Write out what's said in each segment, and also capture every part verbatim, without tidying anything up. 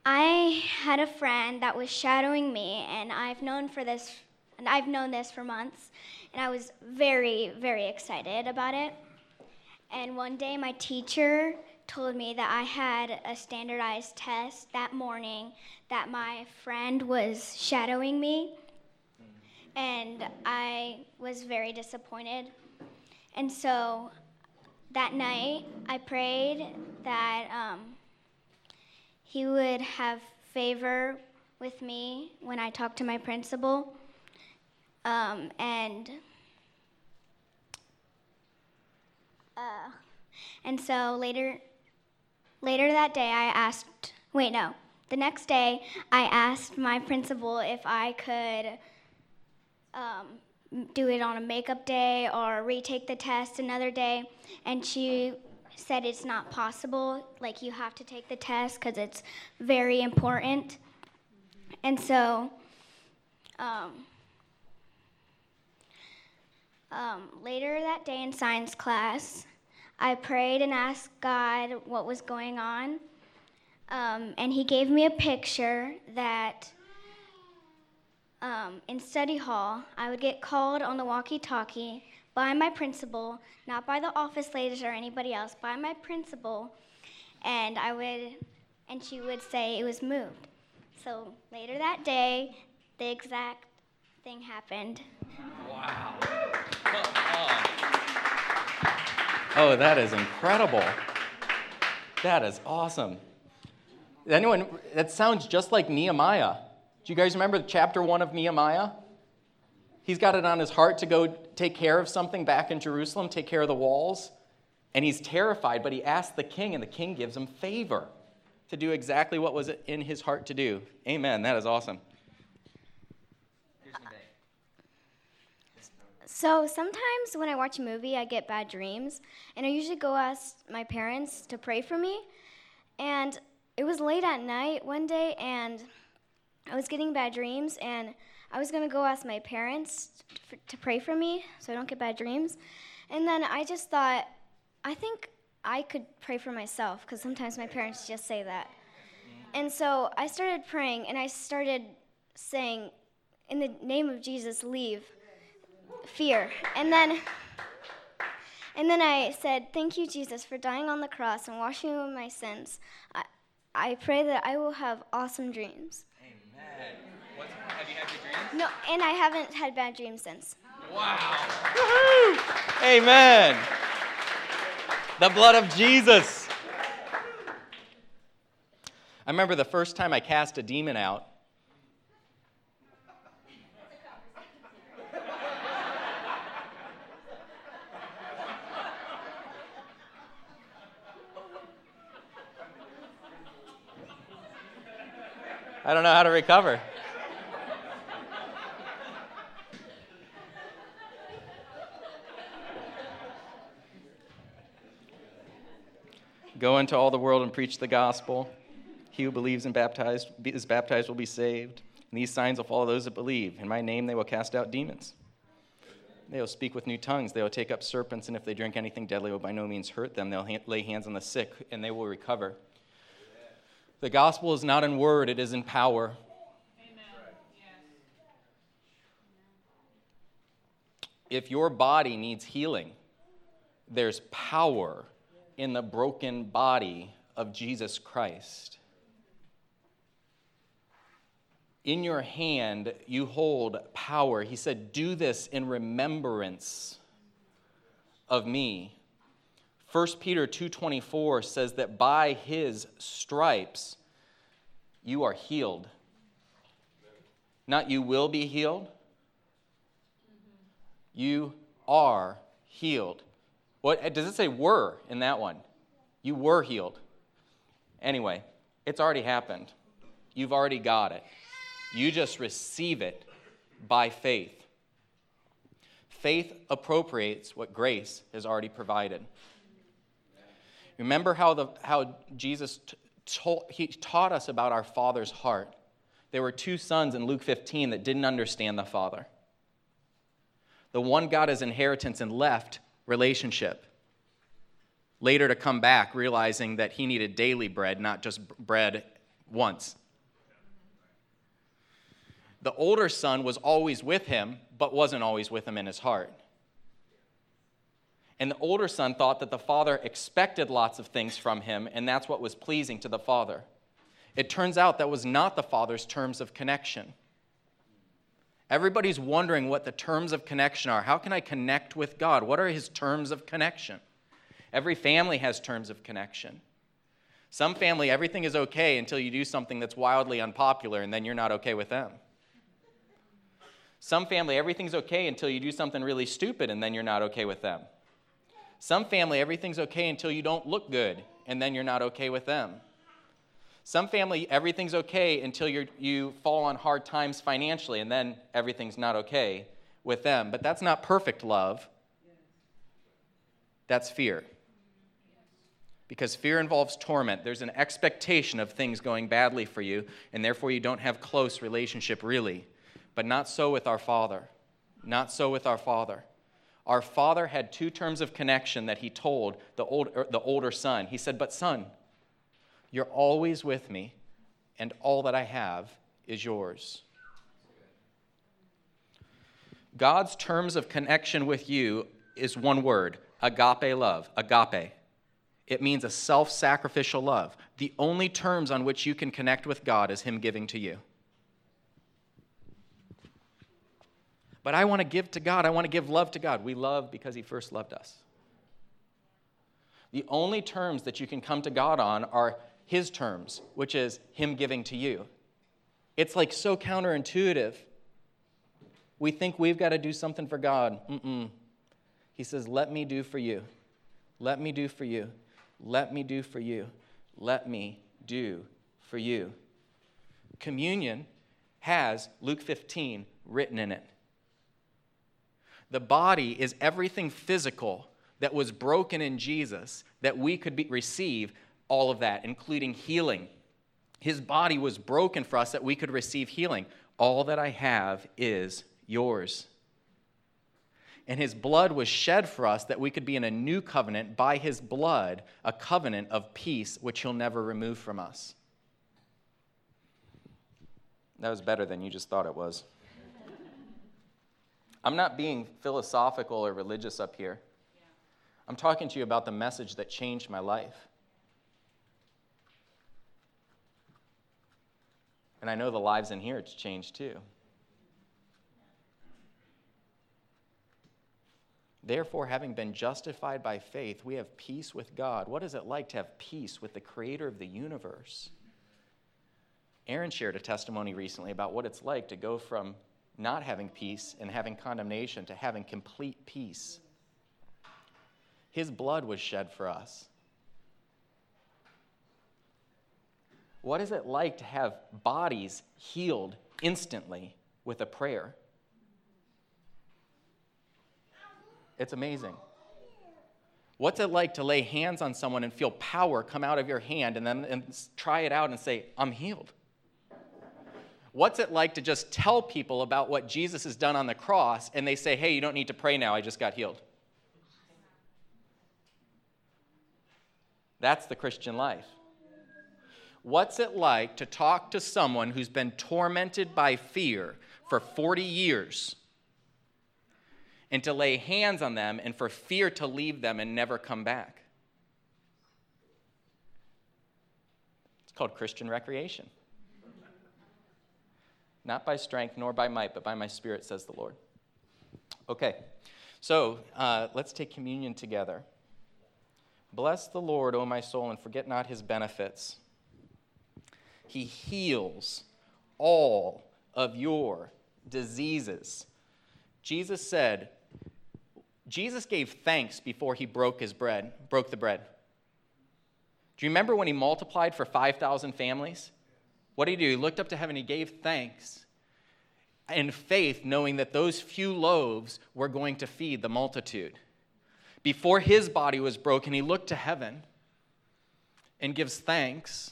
I had a friend that was shadowing me, and I've known for this, and I've known this for months, and I was very, very excited about it. And one day, my teacher told me that I had a standardized test that morning, that my friend was shadowing me, and I was very disappointed. And so that night, I prayed that um, he would have favor with me when I talked to my principal. Um, and uh, and so later, later that day, I asked. Wait, no. The next day, I asked my principal if I could um, do it on a makeup day or retake the test another day, and she said it's not possible, like you have to take the test because it's very important. And so um, um, later that day in science class, I prayed and asked God what was going on, um, and he gave me a picture that um, in study hall, I would get called on the walkie-talkie by my principal, not by the office ladies or anybody else, by my principal, and I would, and she would say it was moved. So later that day, the exact thing happened. Wow. Oh, that is incredible. That is awesome. Anyone, that sounds just like Nehemiah. Do you guys remember chapter one of Nehemiah? He's got it on his heart to go take care of something back in Jerusalem, take care of the walls. And he's terrified, but he asks the king, and the king gives him favor to do exactly what was in his heart to do. Amen. That is awesome. So sometimes when I watch a movie, I get bad dreams, and I usually go ask my parents to pray for me. And it was late at night one day, and I was getting bad dreams, and I was going to go ask my parents to, to pray for me so I don't get bad dreams. And then I just thought, I think I could pray for myself, because sometimes my parents just say that. And so I started praying, and I started saying, in the name of Jesus, leave fear. And then and then I said, thank you, Jesus, for dying on the cross and washing away my sins. I, I pray that I will have awesome dreams. Amen. What's, have you had your dreams? No, and I haven't had bad dreams since. Wow. Woo-hoo. Amen. The blood of Jesus. I remember the first time I cast a demon out. I don't know how to recover. Go into all the world and preach the gospel. He who believes and baptized is baptized will be saved. And these signs will follow those that believe. In my name they will cast out demons. They will speak with new tongues. They will take up serpents, and if they drink anything deadly, it will by no means hurt them. They'll ha- lay hands on the sick, and they will recover. The gospel is not in word, it is in power. If your body needs healing, there's power in the broken body of Jesus Christ. In your hand, you hold power. He said, do this in remembrance of me. First Peter two twenty-four says that by his stripes, you are healed. Not you will be healed. You are healed. What does it say were in that one? You were healed. Anyway, it's already happened. You've already got it. You just receive it by faith. Faith appropriates what grace has already provided. Remember how the how Jesus t- told, he taught us about our Father's heart. There were two sons in Luke fifteen that didn't understand the Father. The one got his inheritance and left relationship. Later to come back, realizing that he needed daily bread, not just bread once. The older son was always with him, but wasn't always with him in his heart. And the older son thought that the father expected lots of things from him, and that's what was pleasing to the father. It turns out that was not the father's terms of connection. Everybody's wondering what the terms of connection are. How can I connect with God? What are his terms of connection? Every family has terms of connection. Some family, everything is okay until you do something that's wildly unpopular, and then you're not okay with them. Some family, everything's okay until you do something really stupid, and then you're not okay with them. Some family, everything's okay until you don't look good, and then you're not okay with them. Some family, everything's okay until you you fall on hard times financially, and then everything's not okay with them. But that's not perfect love. That's fear. Because fear involves torment. There's an expectation of things going badly for you, and therefore you don't have close relationship really. But not so with our Father. Not so with our Father. Our Father had two terms of connection that he told the, old, the older son. He said, but son, you're always with me, and all that I have is yours. God's terms of connection with you is one word, agape love, agape. It means a self-sacrificial love. The only terms on which you can connect with God is him giving to you. But I want to give to God. I want to give love to God. We love because he first loved us. The only terms that you can come to God on are his terms, which is him giving to you. It's like so counterintuitive. We think we've got to do something for God. Mm-mm. He says, let me do for you. Let me do for you. Let me do for you. Let me do for you. Communion has Luke fifteen written in it. The body is everything physical that was broken in Jesus that we could be, receive all of that, including healing. His body was broken for us that we could receive healing. All that I have is yours. And his blood was shed for us that we could be in a new covenant by his blood, a covenant of peace which he'll never remove from us. That was better than you just thought it was. I'm not being philosophical or religious up here. I'm talking to you about the message that changed my life. And I know the lives in here it's changed too. Therefore, having been justified by faith, we have peace with God. What is it like to have peace with the creator of the universe? Aaron shared a testimony recently about what it's like to go from not having peace and having condemnation to having complete peace. His blood was shed for us. What is it like to have bodies healed instantly with a prayer? It's amazing. What's it like to lay hands on someone and feel power come out of your hand and then and try it out and say, I'm healed? What's it like to just tell people about what Jesus has done on the cross and they say, hey, you don't need to pray now, I just got healed? That's the Christian life. What's it like to talk to someone who's been tormented by fear for forty years and to lay hands on them and for fear to leave them and never come back? It's called Christian recreation. Not by strength nor by might, but by my Spirit, says the Lord. Okay, so uh, let's take communion together. Bless the Lord, O my soul, and forget not his benefits. He heals all of your diseases. Jesus said, Jesus gave thanks before he broke his bread, broke the bread. Do you remember when he multiplied for five thousand families? What did he do? He looked up to heaven, he gave thanks in faith, knowing that those few loaves were going to feed the multitude. Before his body was broken, he looked to heaven and gives thanks.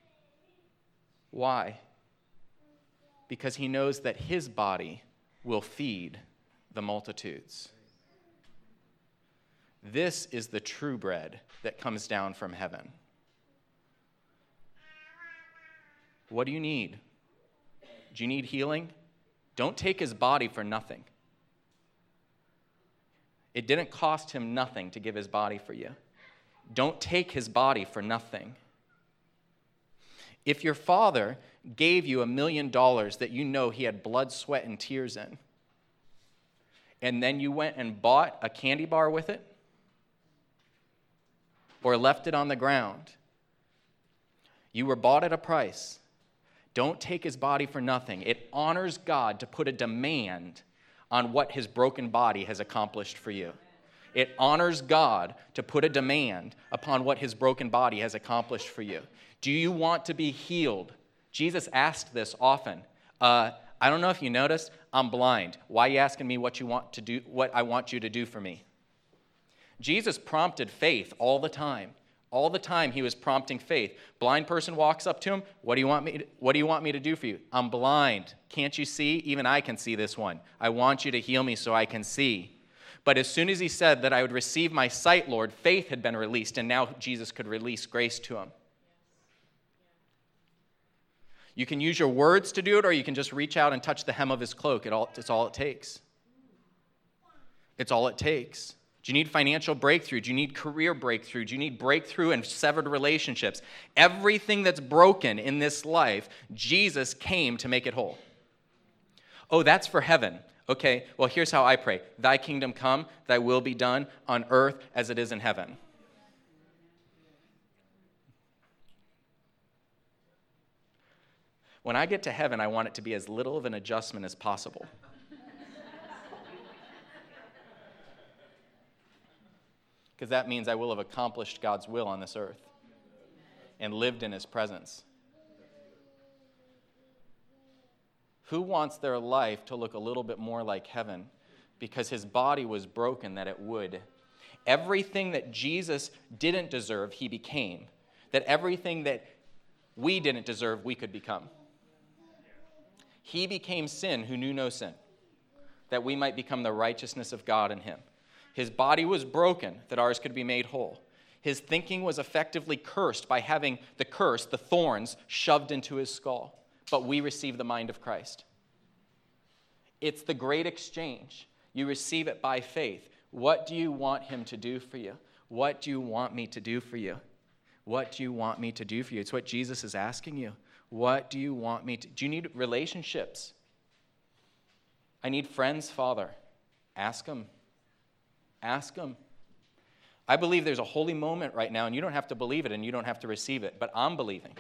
Why? Because he knows that his body will feed the multitudes. This is the true bread that comes down from heaven. What do you need? Do you need healing? Don't take his body for nothing. It didn't cost him nothing to give his body for you. Don't take his body for nothing. If your father gave you a million dollars that you know he had blood, sweat, and tears in, and then you went and bought a candy bar with it, or left it on the ground, you were bought at a price. Don't take his body for nothing. It honors God to put a demand on what his broken body has accomplished for you. It honors God to put a demand upon what his broken body has accomplished for you. Do you want to be healed? Jesus asked this often. Uh, I don't know if you noticed, I'm blind. Why are you asking me what you want to do, what I want you to do for me? Jesus prompted faith all the time. All the time he was prompting faith. Blind person walks up to him, what do you want me to, what do you want me to do for you? I'm blind. Can't you see? Even I can see this one. I want you to heal me so I can see. But as soon as he said that I would receive my sight, Lord, faith had been released, and now Jesus could release grace to him. You can use your words to do it, or you can just reach out and touch the hem of his cloak. It all, it's all it takes. It's all it takes. Do you need financial breakthrough? Do you need career breakthrough? Do you need breakthrough in severed relationships? Everything that's broken in this life, Jesus came to make it whole. Oh, that's for heaven. Okay, well, here's how I pray. Thy kingdom come, thy will be done on earth as it is in heaven. When I get to heaven, I want it to be as little of an adjustment as possible. Because that means I will have accomplished God's will on this earth and lived in his presence. Who wants their life to look a little bit more like heaven? Because his body was broken that it would. Everything that Jesus didn't deserve, he became. That everything that we didn't deserve, we could become. He became sin who knew no sin, that we might become the righteousness of God in him. His body was broken that ours could be made whole. His thinking was effectively cursed by having the curse, the thorns, shoved into his skull. But we receive the mind of Christ. It's the great exchange. You receive it by faith. What do you want him to do for you? What do you want me to do for you? What do you want me to do for you? It's what Jesus is asking you. What do you want me to do? You need relationships? I need friends, Father. Ask him. Ask him. I believe there's a holy moment right now, and you don't have to believe it and you don't have to receive it, but I'm believing.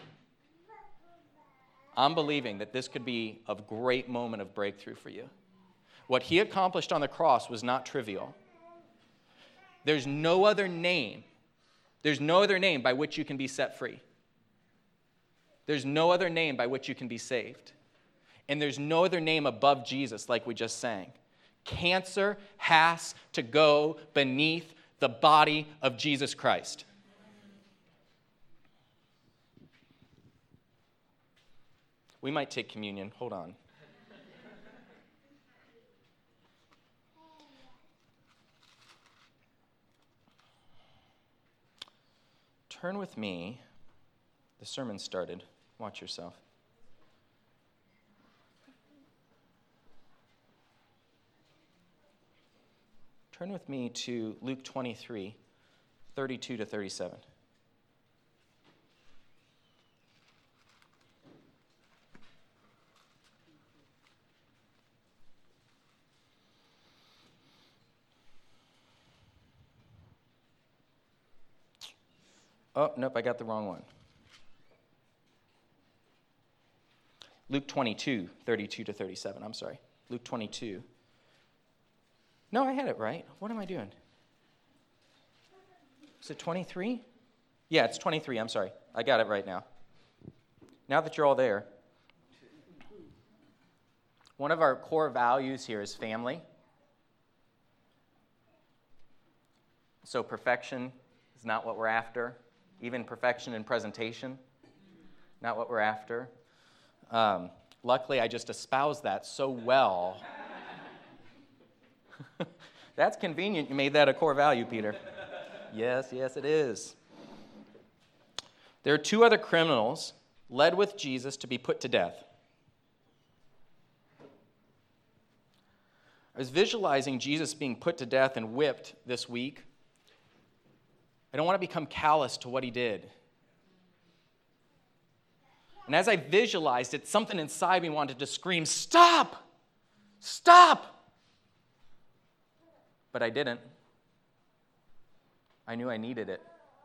I'm believing that this could be a great moment of breakthrough for you. What he accomplished on the cross was not trivial. There's no other name. There's no other name by which you can be set free. There's no other name by which you can be saved. And there's no other name above Jesus, like we just sang. Cancer has to go beneath the body of Jesus Christ. We might take communion. Hold on. Turn with me. The sermon started. Watch yourself. Turn with me to Luke twenty-three, thirty-two to thirty-seven. Oh, nope, I got the wrong one. Luke twenty-two, thirty-two to thirty-seven. I'm sorry. Luke twenty-two. No, I had it right. What am I doing? Is it twenty-three? Yeah, it's twenty-three. I'm sorry. I got it right now. Now that you're all there, one of our core values here is family. So perfection is not what we're after. Even perfection in presentation, not what we're after. Um, luckily, I just espoused that so well. That's convenient. You made that a core value, Peter. Yes, yes, it is. There are two other criminals led with Jesus to be put to death. I was visualizing Jesus being put to death and whipped this week. I don't want to become callous to what he did. And as I visualized it, something inside me wanted to scream, "Stop! Stop!" But I didn't. I knew I needed it.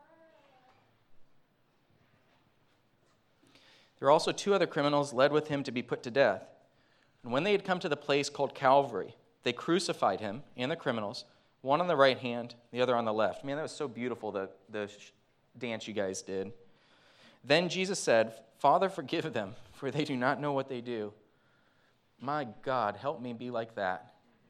There were also two other criminals led with him to be put to death. And when they had come to the place called Calvary, they crucified him and the criminals, one on the right hand, the other on the left. Man, that was so beautiful, the, the dance you guys did. Then Jesus said, "Father, forgive them, for they do not know what they do." My God, help me be like that.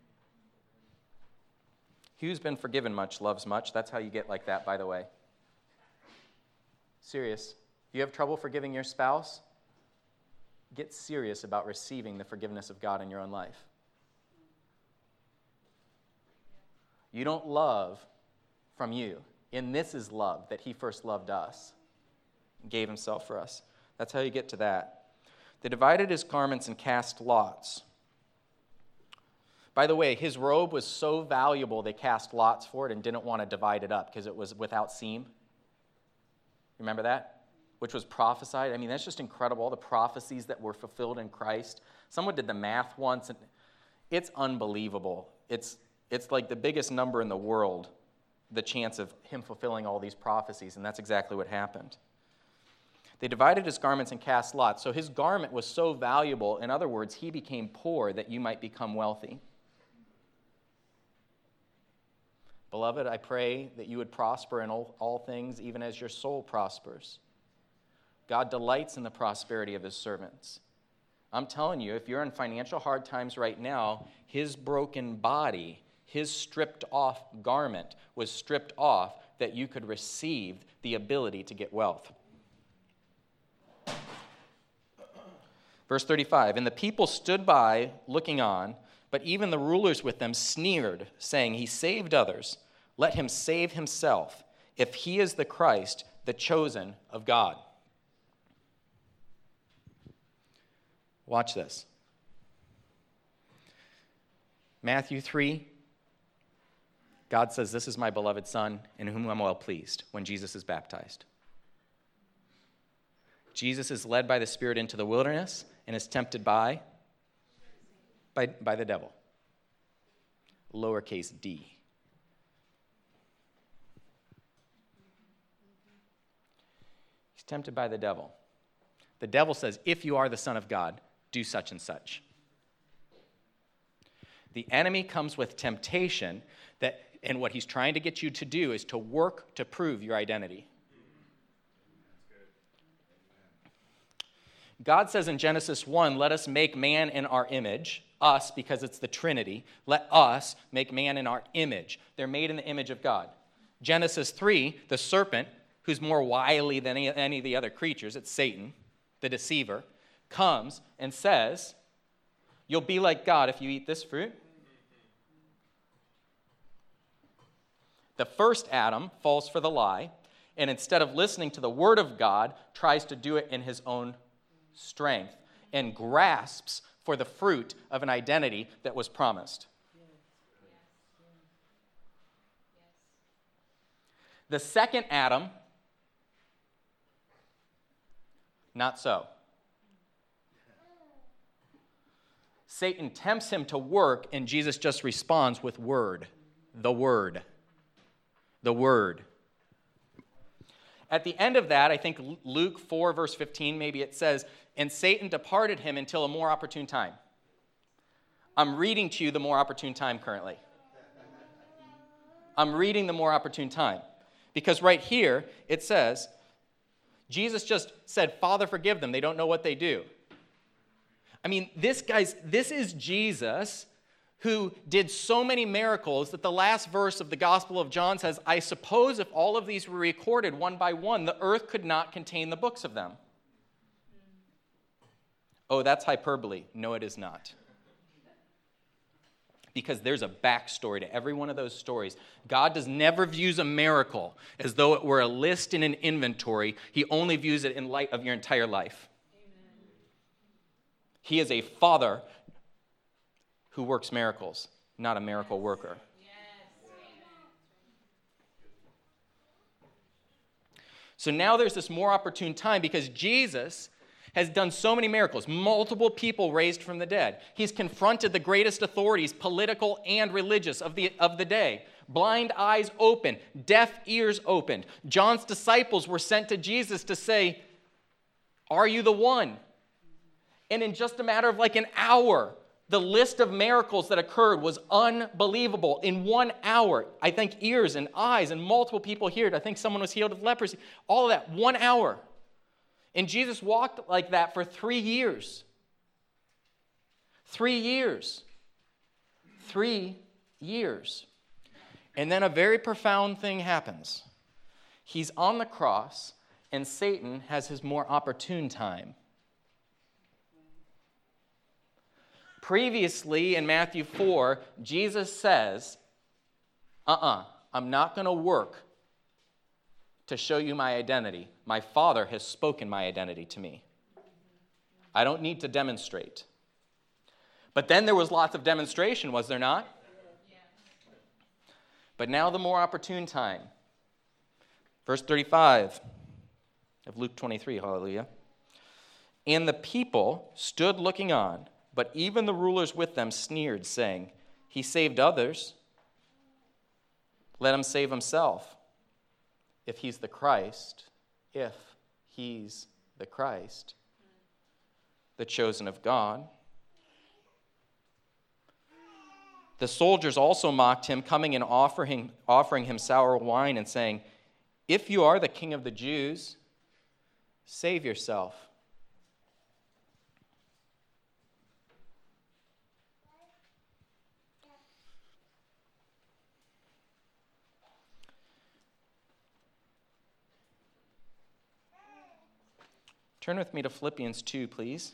He who's been forgiven much loves much. That's how you get like that, by the way. Serious. If you have trouble forgiving your spouse, get serious about receiving the forgiveness of God in your own life. You don't love from you. And this is love, that he first loved us and gave himself for us. That's how you get to that. They divided his garments and cast lots. By the way, his robe was so valuable they cast lots for it and didn't want to divide it up because it was without seam. Remember that? Which was prophesied. I mean, that's just incredible, all the prophecies that were fulfilled in Christ. Someone did the math once, and it's unbelievable. It's, it's like the biggest number in the world, the chance of him fulfilling all these prophecies, and that's exactly what happened. They divided his garments and cast lots. So his garment was so valuable, in other words, he became poor that you might become wealthy. Beloved, I pray that you would prosper in all, all things, even as your soul prospers. God delights in the prosperity of his servants. I'm telling you, if you're in financial hard times right now, his broken body, his stripped off garment was stripped off that you could receive the ability to get wealth. Verse thirty-five, and the people stood by looking on, but even the rulers with them sneered, saying, "He saved others. Let him save himself, if he is the Christ, the chosen of God." Watch this. Matthew three, God says, "This is my beloved Son, in whom I'm well pleased," when Jesus is baptized. Jesus is led by the Spirit into the wilderness and is tempted by, by, by the devil. Lowercase d. He's tempted by the devil. The devil says, "If you are the Son of God, do such and such." The enemy comes with temptation, that, and what he's trying to get you to do is to work to prove your identity. God says in Genesis one, "Let us make man in our image." Us, because it's the Trinity. Let us make man in our image. They're made in the image of God. Genesis three, the serpent, who's more wily than any, any of the other creatures, it's Satan, the deceiver, comes and says, "You'll be like God if you eat this fruit." The first Adam falls for the lie, and instead of listening to the word of God, tries to do it in his own strength and grasps for the fruit of an identity that was promised. The second Adam, not so. Satan tempts him to work, and Jesus just responds with word. The word. The word. At the end of that, I think Luke four, verse fifteen, maybe it says, "And Satan departed him until a more opportune time." I'm reading to you the more opportune time currently. I'm reading the more opportune time. Because right here, it says, Jesus just said, "Father, forgive them. They don't know what they do." I mean, this guy's, this is Jesus who did so many miracles that the last verse of the Gospel of John says, "I suppose if all of these were recorded one by one, the earth could not contain the books of them." Oh, that's hyperbole. No, it is not. Because there's a backstory to every one of those stories. God does never views a miracle as though it were a list in an inventory. He only views it in light of your entire life. He is a father who works miracles, not a miracle worker. So now there's this more opportune time because Jesus has done so many miracles, multiple people raised from the dead. He's confronted the greatest authorities, political and religious, of the, of the day. Blind eyes opened, deaf ears opened. John's disciples were sent to Jesus to say, "Are you the one?" And in just a matter of like an hour, the list of miracles that occurred was unbelievable. In one hour, I think ears and eyes and multiple people healed. I think someone was healed of leprosy. All of that, one hour. And Jesus walked like that for three years. Three years. Three years. And then a very profound thing happens. He's on the cross, and Satan has his more opportune time. Previously in Matthew four, Jesus says, uh-uh, I'm not going to work to show you my identity. My Father has spoken my identity to me. I don't need to demonstrate. But then there was lots of demonstration, was there not? But now the more opportune time. Verse thirty-five of Luke twenty-three, hallelujah. And the people stood looking on, but even the rulers with them sneered, saying, "He saved others. Let him save himself. If he's the Christ, if he's the Christ, the chosen of God." The soldiers also mocked him, coming and offering, offering him sour wine and saying, "If you are the king of the Jews, save yourself." Turn with me to Philippians two, please.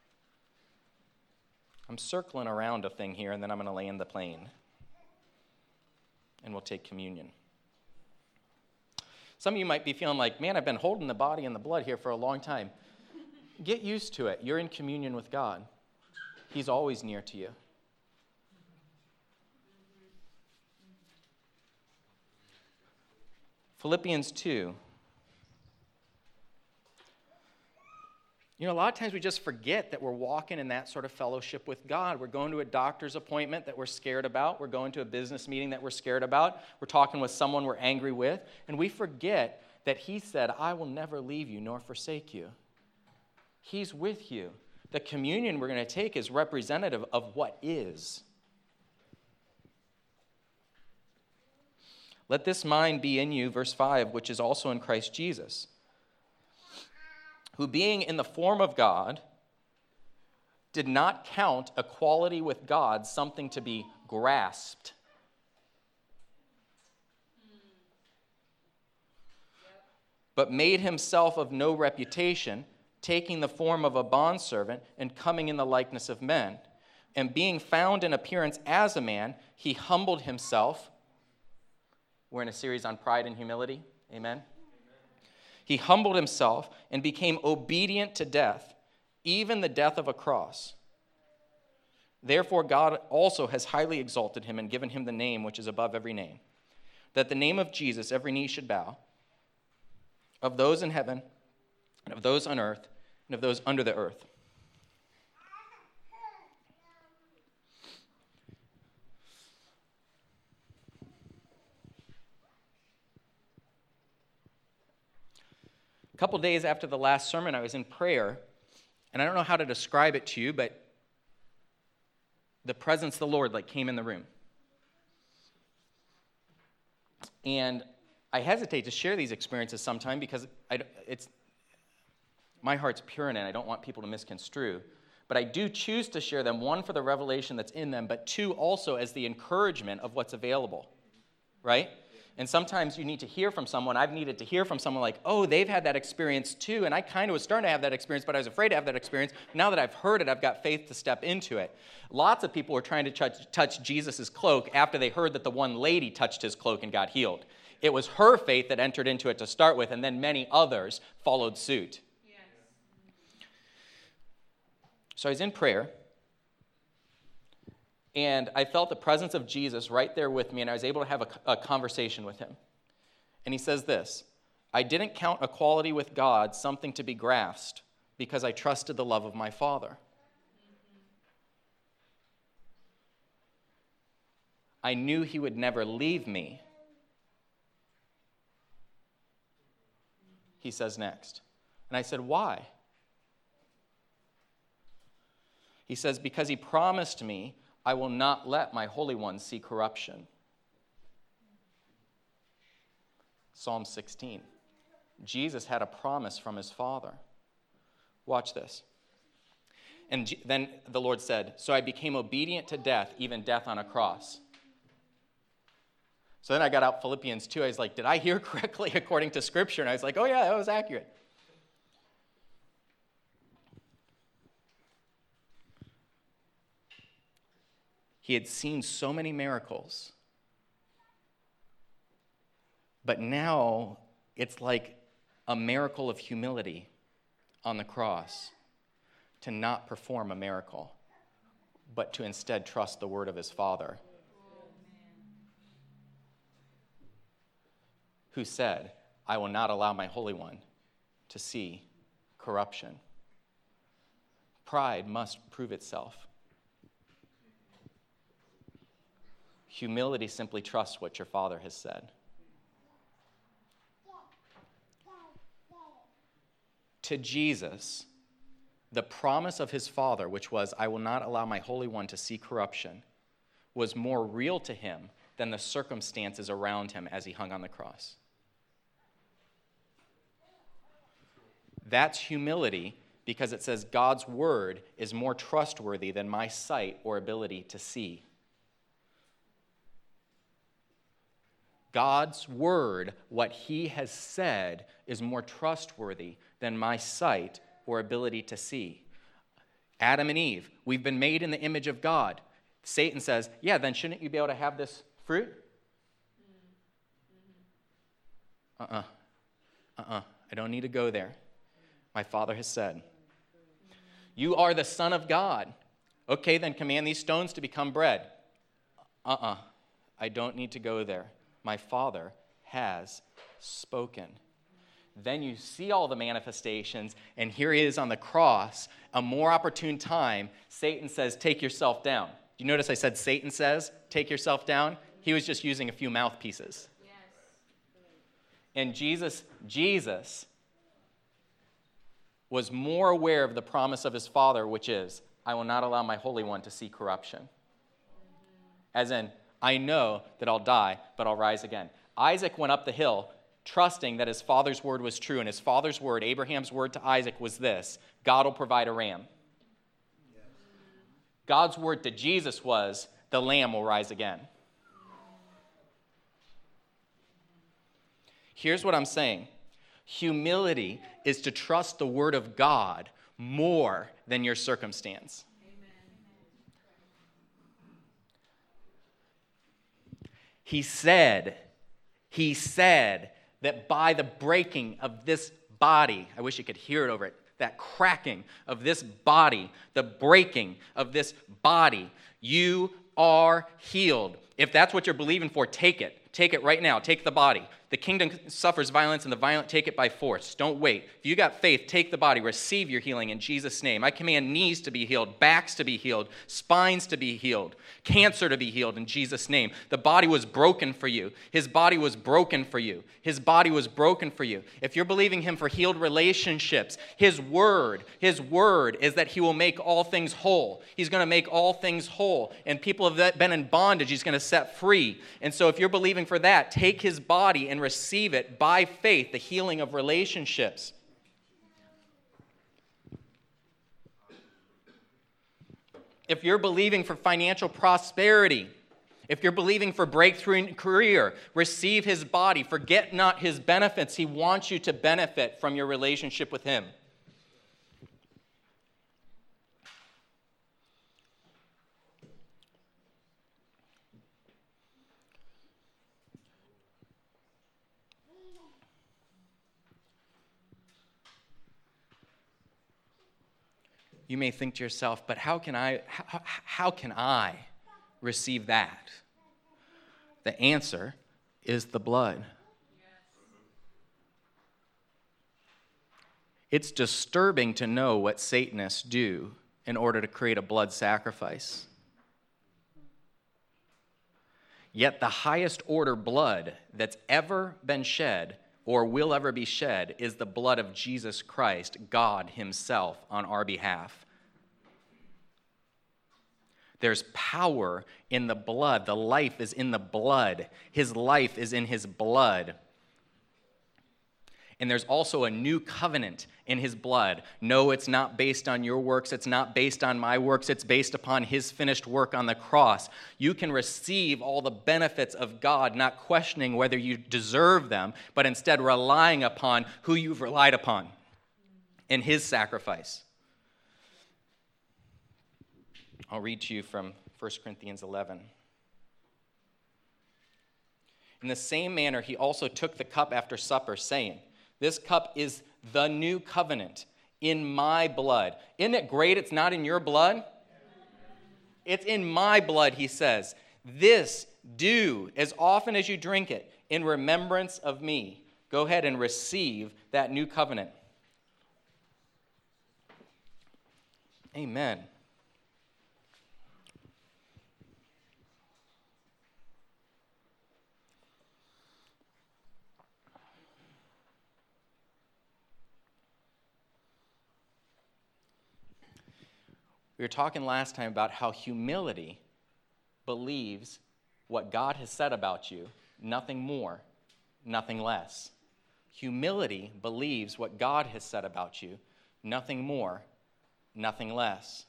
I'm circling around a thing here, and then I'm going to land the plane. And we'll take communion. Some of you might be feeling like, man, I've been holding the body and the blood here for a long time. Get used to it. You're in communion with God. He's always near to you. Philippians two. You know, a lot of times we just forget that we're walking in that sort of fellowship with God. We're going to a doctor's appointment that we're scared about. We're going to a business meeting that we're scared about. We're talking with someone we're angry with. And we forget that he said, "I will never leave you nor forsake you." He's with you. The communion we're going to take is representative of what is. Let this mind be in you, verse five, which is also in Christ Jesus, who being in the form of God, did not count equality with God something to be grasped. But made himself of no reputation, taking the form of a bondservant and coming in the likeness of men. And being found in appearance as a man, he humbled himself. We're in a series on pride and humility. Amen. He humbled himself and became obedient to death, even the death of a cross. Therefore, God also has highly exalted him and given him the name which is above every name, that the name of Jesus every knee should bow, of those in heaven, and of those on earth, and of those under the earth. A couple days after the last sermon, I was in prayer, and I don't know how to describe it to you, but the presence of the Lord like came in the room. And I hesitate to share these experiences sometime because I, it's my heart's pure in it. I don't want people to misconstrue. But I do choose to share them, one, for the revelation that's in them, but two, also as the encouragement of what's available, right? And sometimes you need to hear from someone. I've needed to hear from someone like, oh, they've had that experience too, and I kind of was starting to have that experience, but I was afraid to have that experience. Now that I've heard it, I've got faith to step into it. Lots of people were trying to touch, touch Jesus' cloak after they heard that the one lady touched his cloak and got healed. It was her faith that entered into it to start with, and then many others followed suit. Yes. So I was in prayer, and I felt the presence of Jesus right there with me, and I was able to have a, a conversation with him. And he says this, I didn't count equality with God something to be grasped because I trusted the love of my Father. I knew he would never leave me. He says next. And I said, why? He says, because he promised me, I will not let my Holy One see corruption. Psalm sixteen. Jesus had a promise from his Father. Watch this. And G- then the Lord said, so I became obedient to death, even death on a cross. So then I got out Philippians two. I was like, did I hear correctly according to Scripture? And I was like, oh yeah, that was accurate. He had seen so many miracles. But now it's like a miracle of humility on the cross to not perform a miracle, but to instead trust the word of his Father, who said, I will not allow my Holy One to see corruption. Pride must prove itself. Humility simply trusts what your Father has said. To Jesus, the promise of his Father, which was, I will not allow my Holy One to see corruption, was more real to him than the circumstances around him as he hung on the cross. That's humility because it says God's word is more trustworthy than my sight or ability to see. God's word, what he has said, is more trustworthy than my sight or ability to see. Adam and Eve, we've been made in the image of God. Satan says, yeah, then shouldn't you be able to have this fruit? Uh-uh. Uh-uh. I don't need to go there. My Father has said. You are the Son of God. Okay, then command these stones to become bread. Uh-uh. I don't need to go there. My Father has spoken. Then you see all the manifestations, and here he is on the cross, a more opportune time. Satan says, take yourself down. You notice I said Satan says, take yourself down? He was just using a few mouthpieces. Yes. And Jesus, Jesus was more aware of the promise of his Father, which is, I will not allow my Holy One to see corruption. As in, I know that I'll die, but I'll rise again. Isaac went up the hill trusting that his father's word was true, and his father's word, Abraham's word to Isaac, was this: God will provide a ram. Yes. God's word to Jesus was, the lamb will rise again. Here's what I'm saying. Humility is to trust the word of God more than your circumstance. He said, he said that by the breaking of this body, I wish you could hear it over it, that cracking of this body, the breaking of this body, you are healed. If that's what you're believing for, take it. Take it right now. Take the body. The kingdom suffers violence, and the violent take it by force. Don't wait. If you got faith, take the body. Receive your healing in Jesus' name. I command knees to be healed, backs to be healed, spines to be healed, cancer to be healed in Jesus' name. The body was broken for you. His body was broken for you. His body was broken for you. If you're believing him for healed relationships, his word, his word is that he will make all things whole. He's going to make all things whole. And people have been in bondage, he's going to set free. And so if you're believing for that, take his body and receive it by faith, the healing of relationships. If you're believing for financial prosperity, if you're believing for breakthrough in career, receive his body. Forget not his benefits. He wants you to benefit from your relationship with him. You may think to yourself, but how can I, how, how can I receive that? The answer is the blood. It's disturbing to know what Satanists do in order to create a blood sacrifice. Yet the highest order blood that's ever been shed or will ever be shed is the blood of Jesus Christ, God himself, on our behalf. There's power in the blood. The life is in the blood. His life is in his blood. And there's also a new covenant in his blood. No, it's not based on your works. It's not based on my works. It's based upon his finished work on the cross. You can receive all the benefits of God, not questioning whether you deserve them, but instead relying upon who you've relied upon in his sacrifice. I'll read to you from First Corinthians eleven. In the same manner, he also took the cup after supper, saying, "This cup is the new covenant in my blood." Isn't it great it's not in your blood? It's in my blood, he says. "This do as often as you drink it in remembrance of me." Go ahead and receive that new covenant. Amen. We were talking last time about how humility believes what God has said about you, nothing more, nothing less. Humility believes what God has said about you, nothing more, nothing less.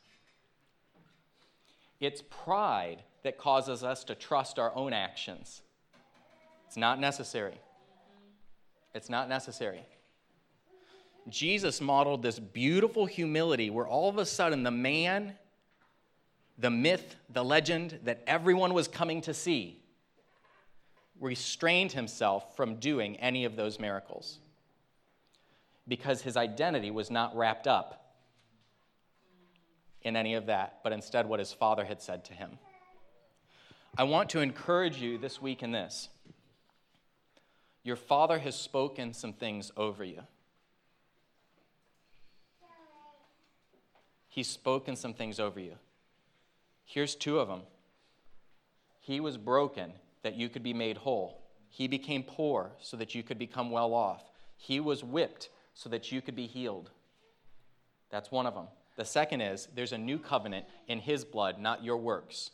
It's pride that causes us to trust our own actions. It's not necessary. It's not necessary. Jesus modeled this beautiful humility where all of a sudden the man, the myth, the legend that everyone was coming to see restrained himself from doing any of those miracles because his identity was not wrapped up in any of that, but instead what his Father had said to him. I want to encourage you this week in this. Your Father has spoken some things over you. He's spoken some things over you. Here's two of them. He was broken that you could be made whole. He became poor so that you could become well off. He was whipped so that you could be healed. That's one of them. The second is there's a new covenant in his blood, not your works.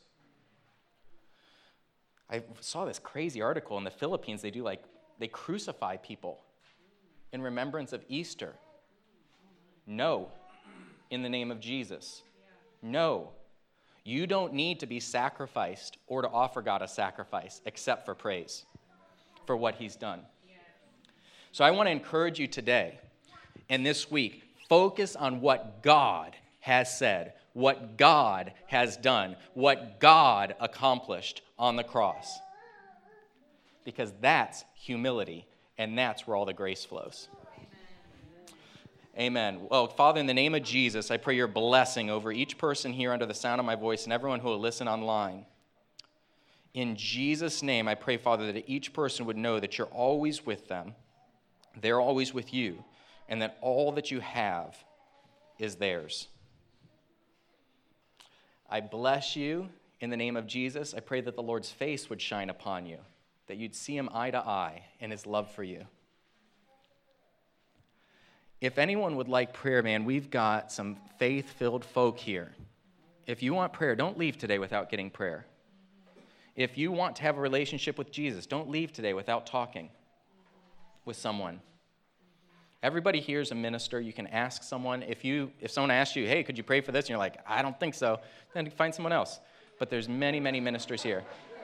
I saw this crazy article in the Philippines. They do like, they crucify people in remembrance of Easter. No. In the name of Jesus. No. You don't need to be sacrificed or to offer God a sacrifice except for praise for what he's done. So I want to encourage you today and this week, focus on what God has said, what God has done, what God accomplished on the cross. Because that's humility, and that's where all the grace flows. Amen. Well, Father, in the name of Jesus, I pray your blessing over each person here under the sound of my voice and everyone who will listen online. In Jesus' name, I pray, Father, that each person would know that you're always with them, they're always with you, and that all that you have is theirs. I bless you in the name of Jesus. I pray that the Lord's face would shine upon you, that you'd see him eye to eye in his love for you. If anyone would like prayer, man, we've got some faith-filled folk here. If you want prayer, don't leave today without getting prayer. If you want to have a relationship with Jesus, don't leave today without talking with someone. Everybody here is a minister. You can ask someone. If you, if someone asks you, hey, could you pray for this? And you're like, I don't think so. Then find someone else. But there's many, many ministers here.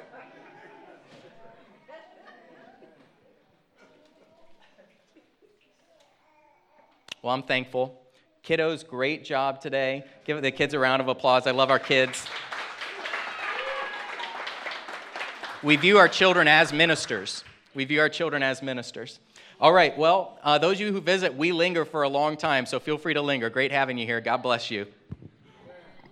Well, I'm thankful. Kiddos, great job today. Give the kids a round of applause. I love our kids. We view our children as ministers. We view our children as ministers. All right, well, uh, those of you who visit, we linger for a long time, so feel free to linger. Great having you here. God bless you.